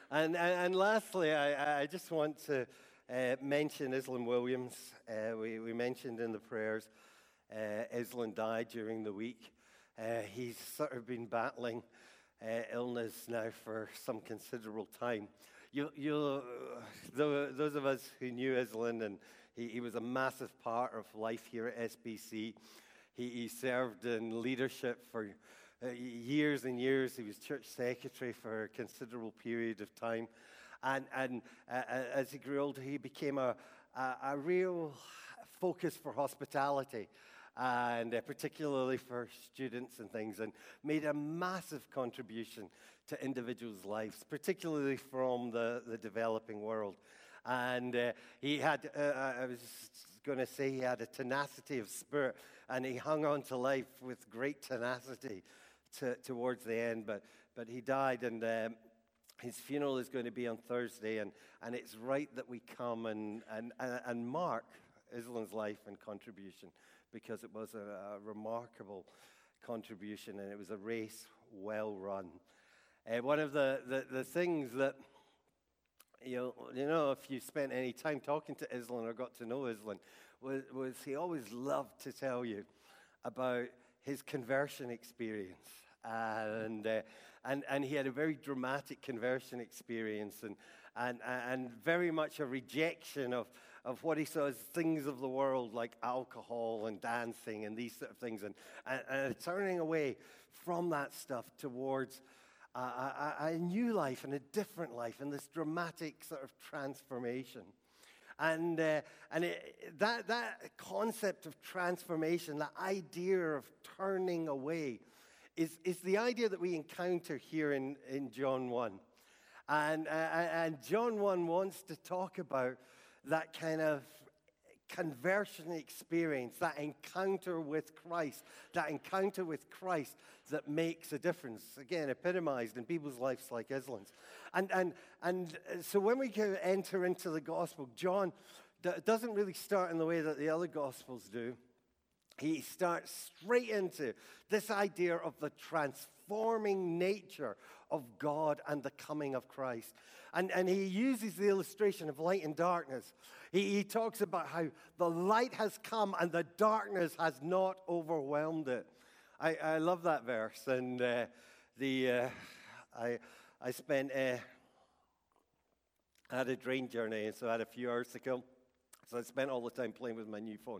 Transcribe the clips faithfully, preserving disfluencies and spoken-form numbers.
And, and, and lastly, I, I just want to uh, mention Islan Williams. Uh, we, we mentioned in the prayers, uh, Islan died during the week. Uh, he's sort of been battling uh, illness now for some considerable time. You, you, those of us who knew Islan, and he, he was a massive part of life here at S B C. He, he served in leadership for uh, years and years. He was church secretary for a considerable period of time. And, and uh, as he grew older, he became a, a, a real focus for hospitality, and uh, particularly for students and things, and made a massive contribution to individuals' lives, particularly from the, the developing world. And uh, he had, uh, I was going to say, he had a tenacity of spirit, and he hung on to life with great tenacity to, towards the end, but, but he died, and um, his funeral is going to be on Thursday, and, and it's right that we come and, and, and mark Islan's life and contribution, because it was a, a remarkable contribution, and it was a race well run. Uh, one of the, the, the things that, you know, you know, if you spent any time talking to Islan or got to know Islan, was, was he always loved to tell you about his conversion experience. And, uh, and, and he had a very dramatic conversion experience, and, and, and very much a rejection of, of what he saw as things of the world, like alcohol and dancing and these sort of things, and, and, and turning away from that stuff towards a, a, a new life and a different life, and this dramatic sort of transformation. And, uh, and it, that, that concept of transformation, that idea of turning away, is, is the idea that we encounter here in, in John one. And, uh, and John one wants to talk about that kind of conversion experience, that encounter with Christ, that encounter with Christ that makes a difference. Again, epitomized in people's lives like Islan's. And, and, and so when we enter into the gospel, John d- doesn't really start in the way that the other gospels do. He starts straight into this idea of the transforming nature of God and the coming of Christ. And, and he uses the illustration of light and darkness. He, he talks about how the light has come and the darkness has not overwhelmed it. I, I love that verse. And uh, the uh, I I spent uh, I had a train journey, and so I had a few hours to kill. So I spent all the time playing with my new phone,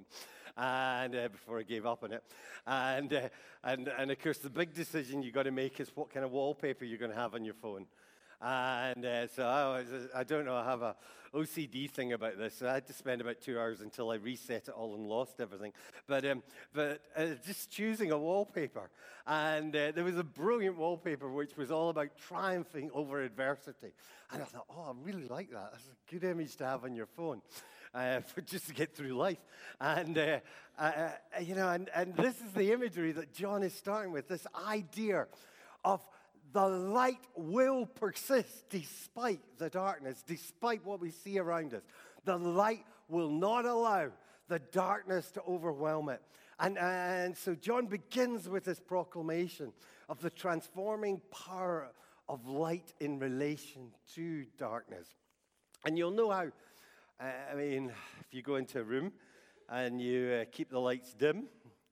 and uh, before I gave up on it. And, uh, and, and of course, the big decision you got to make is what kind of wallpaper you're going to have on your phone. And uh, so I, was, I don't know, I have a O C D thing about this. So I had to spend about two hours until I reset it all and lost everything. But, um, but uh, just choosing a wallpaper. And uh, there was a brilliant wallpaper which was all about triumphing over adversity. And I thought, oh, I really like that. That's a good image to have on your phone. Uh, for just to get through life. And, uh, uh, you know, and, and this is the imagery that John is starting with, this idea of the light will persist despite the darkness, despite what we see around us. The light will not allow the darkness to overwhelm it. And, and so John begins with this proclamation of the transforming power of light in relation to darkness. And you'll know how, uh, I mean, if you go into a room and you uh, keep the lights dim,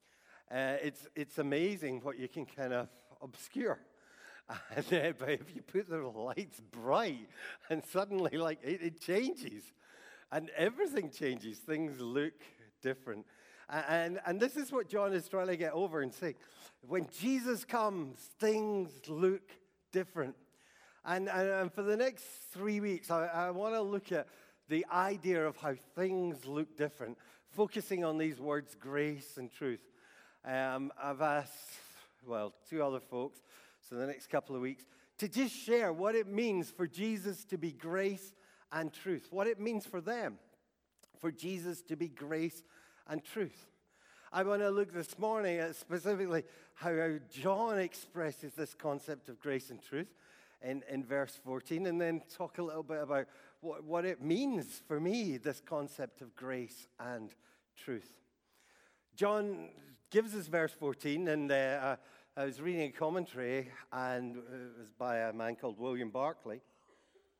uh, it's, it's amazing what you can kind of obscure. And, uh, but if you put the lights bright, and suddenly, like, it, it changes. And everything changes. Things look different. And, and this is what John is trying to get over and say. When Jesus comes, things look different. And, and, and for the next three weeks, I, I want to look at the idea of how things look different, focusing on these words, grace and truth. Um, I've asked, well, two other folks, so the next couple of weeks, to just share what it means for Jesus to be grace and truth, what it means for them, for Jesus to be grace and truth. I want to look this morning at specifically how John expresses this concept of grace and truth in, in verse fourteen, and then talk a little bit about what, what it means for me, this concept of grace and truth. John gives us verse fourteen, and uh, I was reading a commentary, and it was by a man called William Barclay.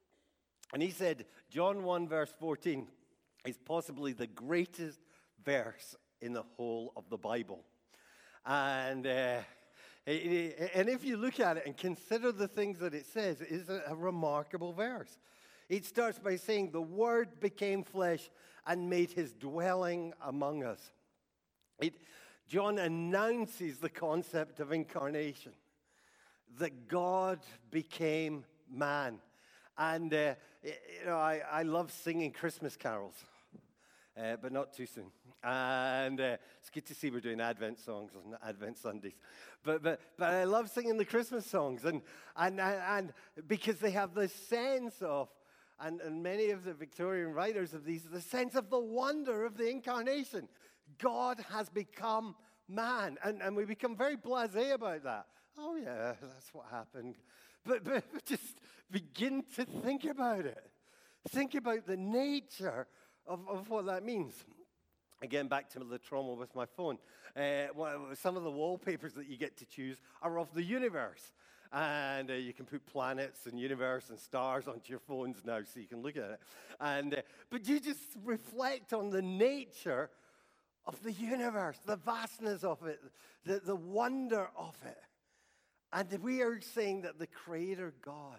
And he said, John one, verse fourteen, is possibly the greatest verse in the whole of the Bible. And uh, and if you look at it and consider the things that it says, it is a remarkable verse. It starts by saying, the Word became flesh and made his dwelling among us. It, John announces the concept of incarnation, that God became man. And, uh, you know, I, I love singing Christmas carols, uh, but not too soon. And uh, it's good to see we're doing Advent songs on Advent Sundays. But, but, but I love singing the Christmas songs, and, and, and, and because they have this sense of, and, and many of the Victorian writers of these, the sense of the wonder of the incarnation. God has become man, and, and we become very blasé about that. Oh yeah, that's what happened. But, but, but just begin to think about it. Think about the nature of, of what that means. Again, back to the trauma with my phone. Uh, well, some of the wallpapers that you get to choose are of the universe. And uh, you can put planets and universe and stars onto your phones now so you can look at it. And, uh, but you just reflect on the nature of the universe, the vastness of it, the, the wonder of it. And we are saying that the Creator God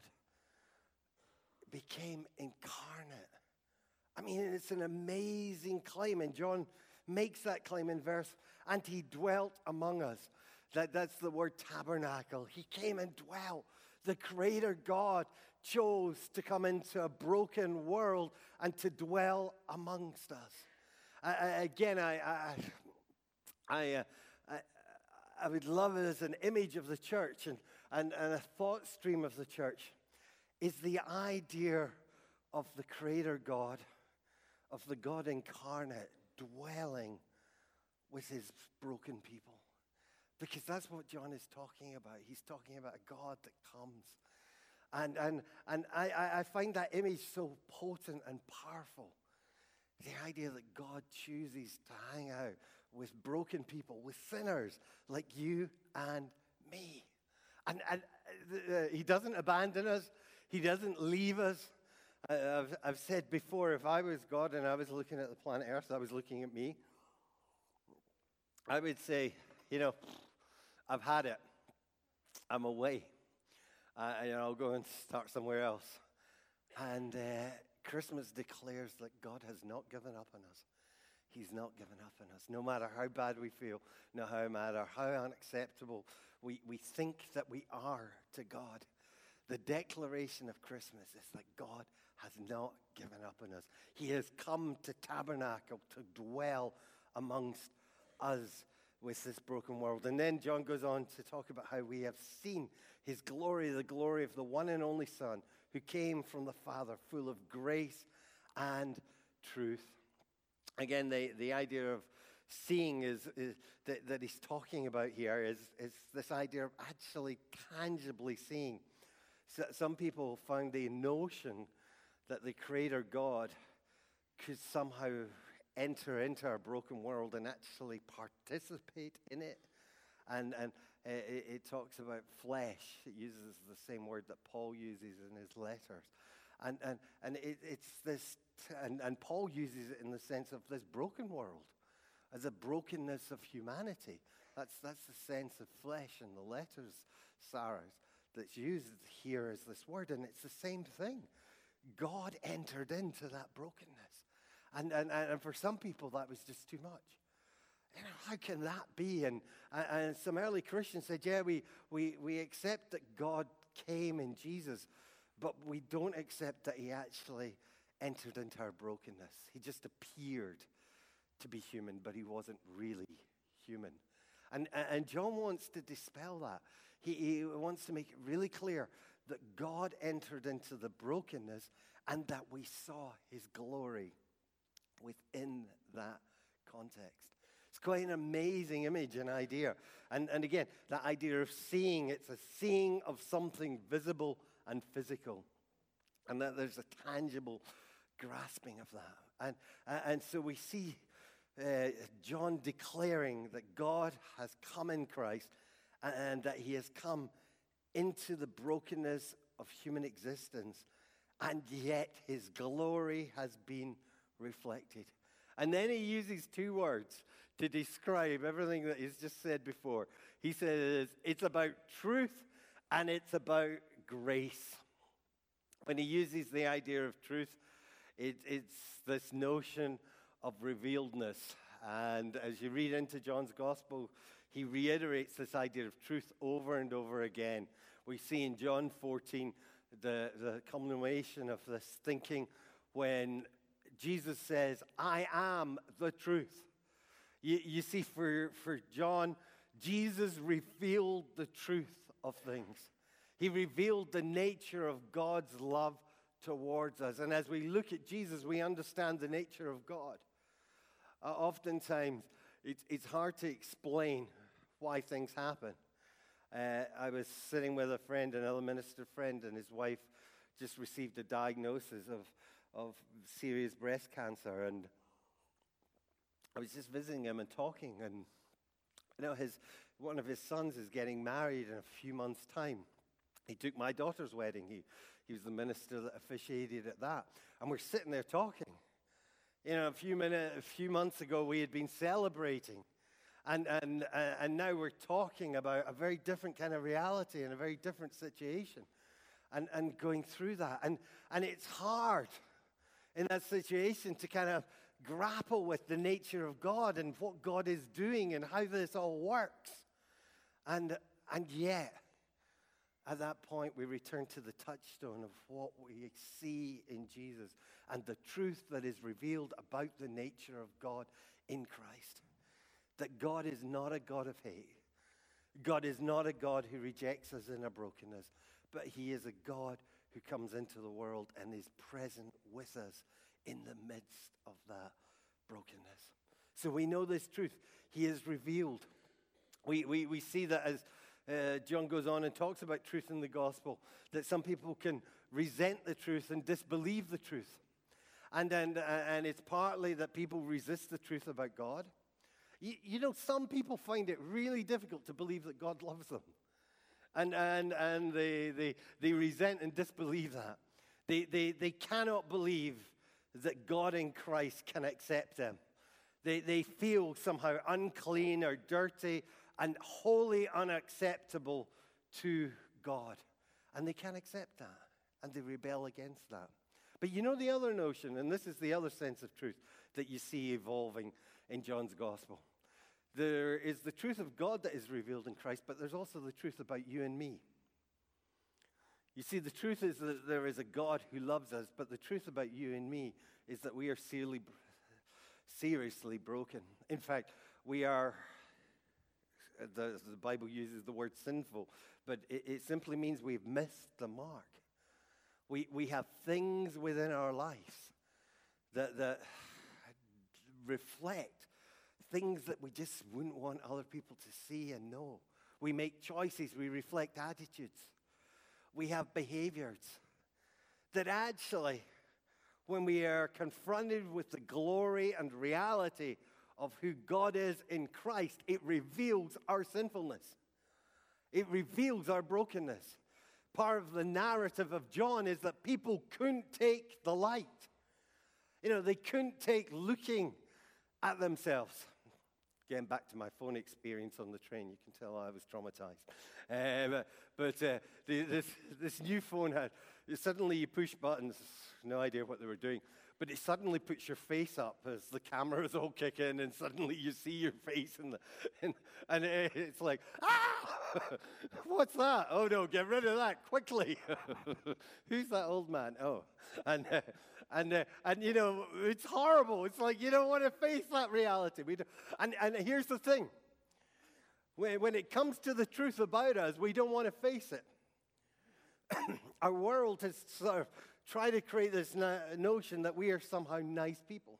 became incarnate. I mean, it's an amazing claim. And John makes that claim in verse, and he dwelt among us. That, that's the word tabernacle. He came and dwelt. The Creator God chose to come into a broken world and to dwell amongst us. I, I, again, I, I, I, uh, I, I would love it as an image of the church and, and, and a thought stream of the church is the idea of the Creator God, of the God incarnate dwelling with his broken people. Because that's what John is talking about. He's talking about a God that comes. And, and, and I, I find that image so potent and powerful. The idea that God chooses to hang out with broken people, with sinners like you and me. And, and uh, he doesn't abandon us. He doesn't leave us. Uh, I've, I've said before, if I was God and I was looking at the planet Earth, I was looking at me, I would say, you know, I've had it. I'm away. Uh, you know, I'll go and start somewhere else. And uh, Christmas declares that God has not given up on us. He's not given up on us. No matter how bad we feel, no matter how unacceptable we, we think that we are to God, the declaration of Christmas is that God has not given up on us. He has come to tabernacle, to dwell amongst us with this broken world. And then John goes on to talk about how we have seen his glory, the glory of the one and only Son who came from the Father, full of grace and truth. Again, the, the idea of seeing is, is that, that he's talking about here is, is this idea of actually tangibly seeing. So some people found the notion that the Creator God could somehow enter into our broken world and actually participate in it. And, and uh, it, it talks about flesh. It uses the same word that Paul uses in his letters. And, and, and it, it's this, and, and Paul uses it in the sense of this broken world, as a brokenness of humanity. That's, that's the sense of flesh in the letters, Sarah's, that's used here as this word. And it's the same thing. God entered into that brokenness. And, and, and for some people, that was just too much. You know, how can that be? And, and some early Christians said, yeah, we, we, we accept that God came in Jesus, but we don't accept that he actually entered into our brokenness. He just appeared to be human, but he wasn't really human. And, and John wants to dispel that. He, he wants to make it really clear that God entered into the brokenness and that we saw his glory within that context. It's quite an amazing image and idea. And, and again, that idea of seeing, it's a seeing of something visible and physical. And that there's a tangible grasping of that. And, and so we see uh, John declaring that God has come in Christ and, and that he has come into the brokenness of human existence and yet his glory has been reflected. And then he uses two words to describe everything that he's just said before. He says it's about truth and it's about grace. When he uses the idea of truth, it, it's this notion of revealedness. And as you read into John's gospel, he reiterates this idea of truth over and over again. We see in John fourteen the, the culmination of this thinking when Jesus says, I am the truth. You, you see, for, for John, Jesus revealed the truth of things. He revealed the nature of God's love towards us. And as we look at Jesus, we understand the nature of God. Uh, oftentimes, it's, it's hard to explain why things happen. Uh, I was sitting with a friend, another minister friend, and his wife just received a diagnosis of, of serious breast cancer. And I was just visiting him and talking. And you know, his one of his sons is getting married in a few months' time. He took my daughter's wedding. He, he was the minister that officiated at that. And we're sitting there talking. You know, a few minutes, a few months ago, we had been celebrating. And, and, uh, and now we're talking about a very different kind of reality and a very different situation. And, and going through that. And, and it's hard in that situation to kind of grapple with the nature of God and what God is doing and how this all works. And, and yet, at that point, we return to the touchstone of what we see in Jesus and the truth that is revealed about the nature of God in Christ. That God is not a God of hate. God is not a God who rejects us in our brokenness, but he is a God who comes into the world and is present with us in the midst of that brokenness. So we know this truth. He is revealed. We, we, we see that as Uh, John goes on and talks about truth in the gospel, that some people can resent the truth and disbelieve the truth. And, and, uh, and it's partly that people resist the truth about God. You, you know, some people find it really difficult to believe that God loves them. And, and, and they, they, they resent and disbelieve that. They, they, they cannot believe that God in Christ can accept them. They, they feel somehow unclean or dirty and wholly unacceptable to God. And they can't accept that. And they rebel against that. But you know the other notion, and this is the other sense of truth that you see evolving in John's gospel. There is the truth of God that is revealed in Christ, but there's also the truth about you and me. You see, the truth is that there is a God who loves us, but the truth about you and me is that we are seriously, seriously broken. In fact, we are... The, the Bible uses the word sinful, but it, it simply means we've missed the mark. We, we have things within our lives that, that reflect things that we just wouldn't want other people to see and know. We make choices, we reflect attitudes. We have behaviors that actually, when we are confronted with the glory and reality of who God is in Christ, it reveals our sinfulness. It reveals our brokenness. Part of the narrative of John is that people couldn't take the light. You know, they couldn't take looking at themselves. Getting back to my phone experience on the train, you can tell I was traumatized. Uh, but but uh, the, this, this new phone had, suddenly you push buttons, no idea what they were doing. But it suddenly puts your face up as the cameras all kick in, and suddenly you see your face, in the, and, and it's like, ah! What's that? Oh, no, get rid of that quickly. Who's that old man? Oh, and, uh, and, uh, and you know, it's horrible. It's like you don't want to face that reality. We don't, and, and here's the thing. When, when it comes to the truth about us, we don't want to face it. Our world has sort of try to create this no- notion that we are somehow nice people.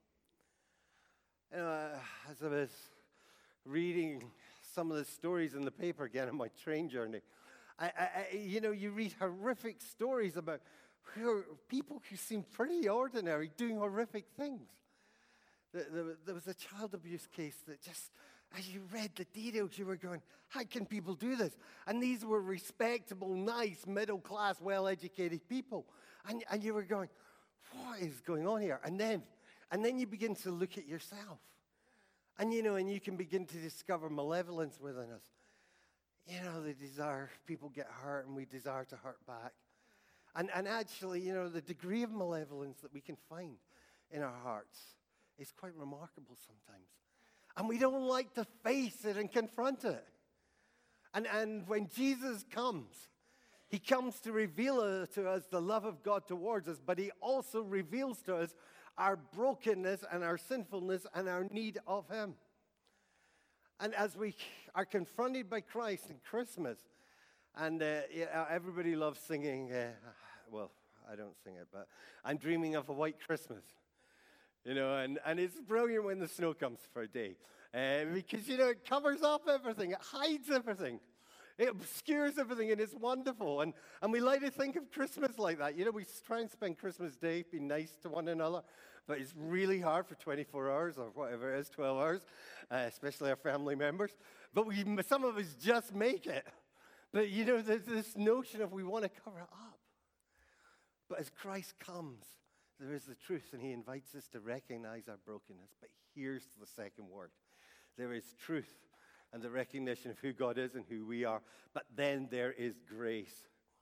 You know, uh, as I was reading some of the stories in the paper again on my train journey, I, I, I, you know, you read horrific stories about who, people who seem pretty ordinary doing horrific things. There, there, there was a child abuse case that just, as you read the details, you were going, how can people do this? And these were respectable, nice, middle-class, well-educated people. And, and you were going, what is going on here? And then, and then you begin to look at yourself. And, you know, and you can begin to discover malevolence within us. You know, the desire, people get hurt and we desire to hurt back. And, and actually, you know, the degree of malevolence that we can find in our hearts is quite remarkable sometimes. And we don't like to face it and confront it. And, and when Jesus comes, he comes to reveal to us the love of God towards us, but he also reveals to us our brokenness and our sinfulness and our need of him. And as we are confronted by Christ in Christmas, and uh, yeah, everybody loves singing, uh, well, I don't sing it, but I'm dreaming of a white Christmas. You know, and, and it's brilliant when the snow comes for a day. Uh, because, you know, it covers up everything. It hides everything. It obscures everything, and it's wonderful. And, and we like to think of Christmas like that. You know, we try and spend Christmas Day being nice to one another, but it's really hard for twenty-four hours or whatever it is, twelve hours, uh, especially our family members. But we, some of us just make it. But, you know, there's this notion of we want to cover it up. But as Christ comes, there is the truth, and he invites us to recognize our brokenness. But here's the second word. There is truth and the recognition of who God is and who we are. But then there is grace.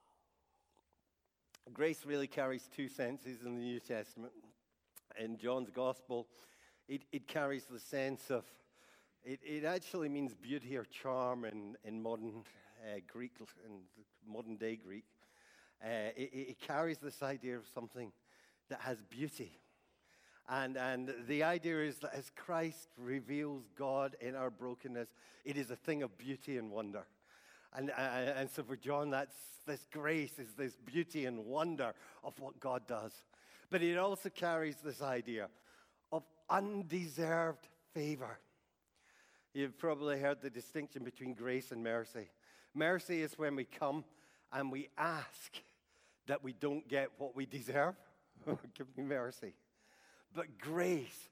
Grace really carries two senses in the New Testament. In John's Gospel, it, it carries the sense of, it, it actually means beauty or charm in, in modern uh, Greek, in modern day Greek. Uh, it, it carries this idea of something that has beauty. And, and the idea is that as Christ reveals God in our brokenness, it is a thing of beauty and wonder. And, and, and so for John, that's this grace is this beauty and wonder of what God does. But it also carries this idea of undeserved favor. You've probably heard the distinction between grace and mercy. Mercy is when we come and we ask that we don't get what we deserve. Give me mercy. But grace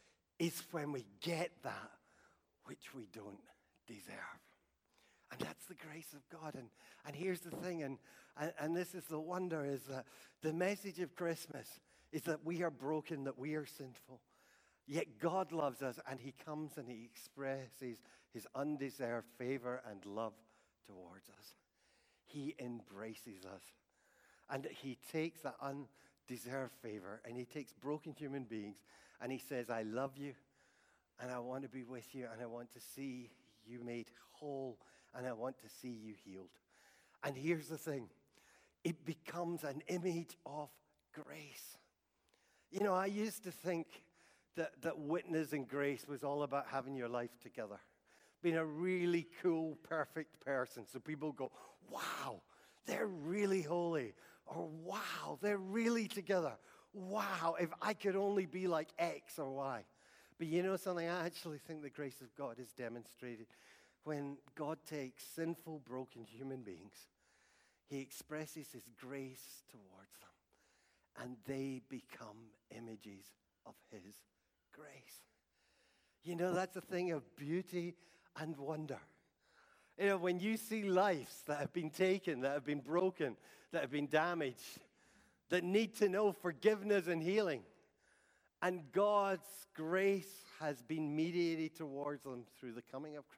is when we get that which we don't deserve. And that's the grace of God. And, and here's the thing, and, and, and this is the wonder, is that the message of Christmas is that we are broken, that we are sinful. Yet God loves us, and he comes and he expresses his undeserved favor and love towards us. He embraces us. And he takes that undeserved favor, and he takes broken human beings, and he says, I love you, and I want to be with you, and I want to see you made whole, and I want to see you healed. And here's the thing. It becomes an image of grace. You know, I used to think that, that witness and grace was all about having your life together, being a really cool, perfect person. So people go, wow, they're really holy. Or, wow, they're really together. Wow, if I could only be like X or Y. But you know something? I actually think the grace of God is demonstrated when God takes sinful, broken human beings. He expresses his grace towards them, and they become images of his grace. You know, that's a thing of beauty and wonder. You know, when you see lives that have been taken, that have been broken, that have been damaged, that need to know forgiveness and healing, and God's grace has been mediated towards them through the coming of Christ.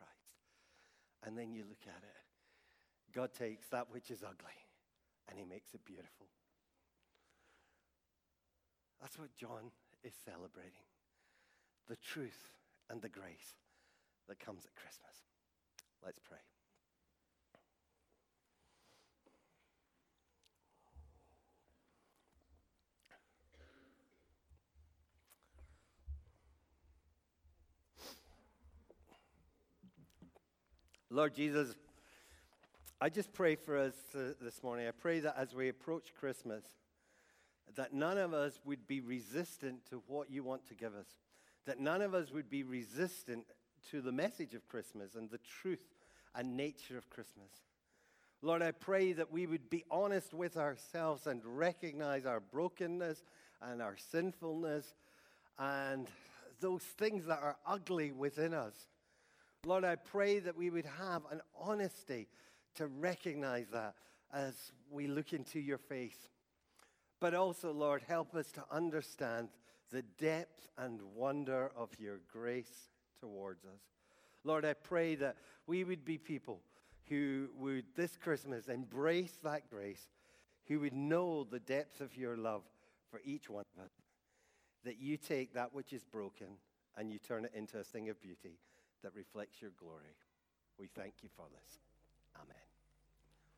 And then you look at it. God takes that which is ugly and he makes it beautiful. That's what John is celebrating. The truth and the grace that comes at Christmas. Let's pray. Lord Jesus, I just pray for us uh, this morning. I pray that as we approach Christmas, that none of us would be resistant to what you want to give us, that none of us would be resistant to the message of Christmas and the truth and nature of Christmas. Lord, I pray that we would be honest with ourselves and recognize our brokenness and our sinfulness and those things that are ugly within us. Lord, I pray that we would have an honesty to recognize that as we look into your face. But also, Lord, help us to understand the depth and wonder of your grace towards us. Lord, I pray that we would be people who would this Christmas embrace that grace, who would know the depth of your love for each one of us, that you take that which is broken and you turn it into a thing of beauty that reflects your glory. We thank you for this. Amen.